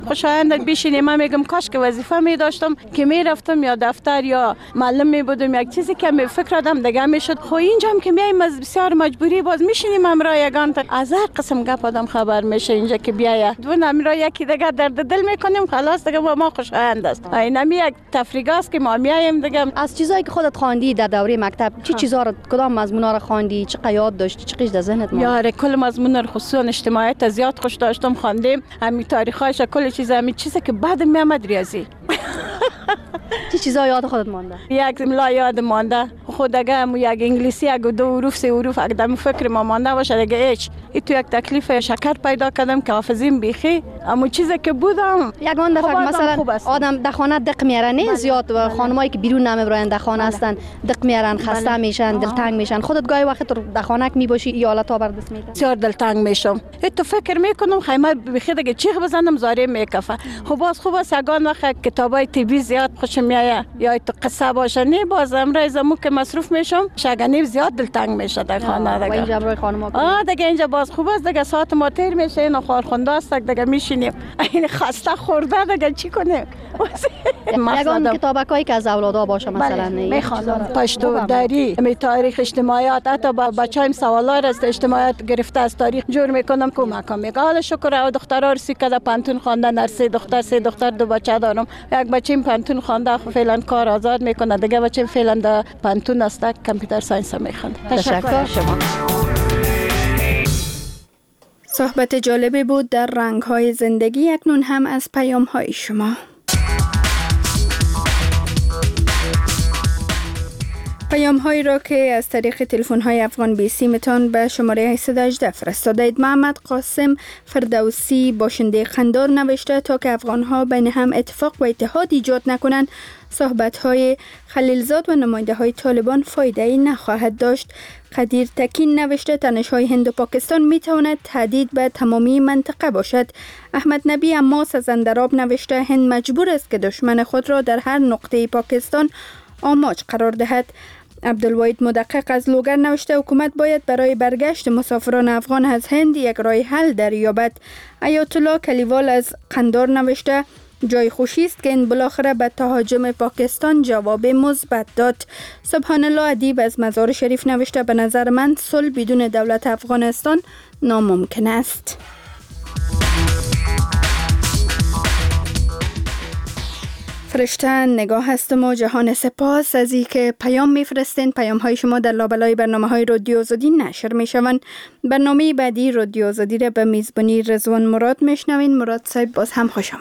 خوشایند بشینیم. من میگم کاش که وظیفه می داشتم که می رفتم یا دفتر یا معلم می بودم، یک چیزی که می فکر آدم دیگه میشد. خو اینجا هم که میایم بسیار مجبوری باز میشینیم امرا یگان از هر قسم گپ آدم خبر میشه. اینجا که بیایه دو امرا یکی دیگه درد دل میکنیم، خلاص دیگه با ما خوشایند است. اینم یک تفریح است که ما میایم دیگه. از چیزایی که خودت خواندی در دوره مکتب چه چیزا رو، کدام مضمونا رو خواندی، چه یاد داشتی، چه چیز در ذهنت ماند؟ یاره کل مضمون رو خصوصا اجتماعیت زیاد خوش داشتم خواندیم. همین تاریخش کل چیز، همین چیزی که بعد میامد ریاضی. چه چیزا یاد خودت مانده؟ یک املا یاد مانده، خود اگه یک انگلیسی یک دو حروف سه حروف اگه فکر ما مانده باشه دیگه هیچ. این تو یک تکلیف شکر پیدا کردم که حافظیم بیخی اما چیزی که بودم یگان دفعه مثلا آدم در خانه دق میاره نه زیاد و خانمایی که بیرون نمیبرن در خانه هستن دق میارن، خسته میشن، دلتنگ میشن. خودت گاهی وقت در خانه میباشی یا حالت آور دست میده؟ بسیار دلتنگ میشم. تو فکر میکنم خیمه بیخی دیگه چیخ بزنم زاره میکفه. خب باز خوب است یگان وقت کتابای طبی زیاد خوش میایه یا تو قصه باشه نه باز امروز زمو که مصروف میشم شگنی زیاد دلتنگ میشه در خانه دیگه. اینجا برای خانم‌ها دیگه اینجا باز خوب است دیگه ساعت ما تیر میشه اینا خارخونده است دیگه میشینیم. این خسته خورده دیگه چی کنیم؟ یگان کتابکایی که از اولادا باشه مثلا میخوانم پشتو دری می تاریخ اجتماعیات، حتی با بچه‌ام سوالا از اجتماعیات گرفته از تاریخ جور میکنم کمک میگه. حالا شکر او دخترا رسی که پانتون خوانده، نرسه دختر دختر دو بچه دارم. یک بچه‌م پانتون خوانده فعلا کار آزاد میکنه، دیگه بچه‌م فعلا در پانتون است کامپیوتر ساینس میخوانده. تشکر شما. صحبت جالبی بود در رنگ‌های زندگی. اکنون هم از پیام‌های شما. پیام‌هایی را که از طریق تلفن‌های افغان بی سیمتان به شماره 818 فرستادید. محمد قاسم فردوسی باشنده قندار نوشته تا که افغان‌ها بین هم اتفاق و اتحاد ایجاد نکنند صحبت‌های خلیلزاد و نماینده‌های طالبان فایده‌ای نخواهد داشت. قدیر تکین نوشته تنش‌های هند و پاکستان می‌تواند تهدید به تمامی منطقه باشد. احمد نبی عماس از اندراب نوشته هند مجبور است که دشمن خود را در هر نقطه پاکستان آماج قرار دهد. عبدالواحد مدقق از لوگر نوشته حکومت باید برای برگشت مسافران افغان از هند یک راه حل دریابد. آیت الله کلیوال از قندار نوشته جای خوشی است که این بالاخره به تهاجم پاکستان جواب مثبت داد. سبحان الله ادیب از مزار شریف نوشته به نظر من صلح بدون دولت افغانستان ناممکن است. فرشته نگاه هستم و جهان سپاس از این که پیام میفرستین. پیام های شما در لابلای برنامه های رادیو آزادی نشر میشوند. برنامه بعدی رادیو آزادی را به میزبانی رضوان مراد میشنوین. مراد صاحب باز هم خوش